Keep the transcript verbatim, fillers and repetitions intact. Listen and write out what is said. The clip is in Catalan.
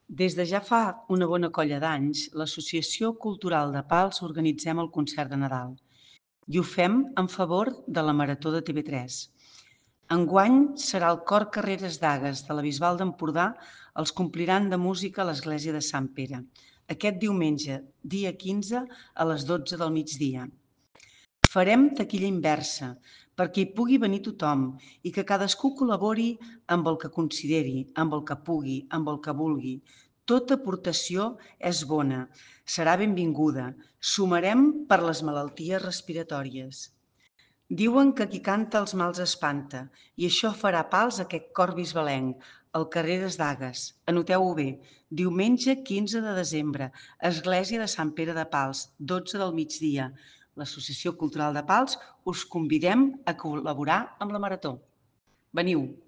Des de ja fa una bona colla d'anys, l'Associació Cultural de Pals organitzem el concert de Nadal i ho fem en favor de la Marató de T V tres. Enguany serà el Cor Carreres Dagues de la Bisbal d'Empordà els compliran de música a l'església de Sant Pere, aquest diumenge, dia quinze, a les dotze del migdia. Farem taquilla inversa perquè hi pugui venir tothom i que cadascú col·labori amb el que consideri, amb el que pugui, amb el que vulgui. Tota aportació és bona, serà benvinguda. Sumarem per les malalties respiratòries. Diuen que qui canta els mals espanta i això farà pals a aquest cor bisbalenc, al Carreres Dagues. Anoteu-ho bé, diumenge quinze de desembre, església de Sant Pere de Pals, dotze del migdia. L'Associació Cultural de Pals us convidem a col·laborar amb la Marató. Veniu!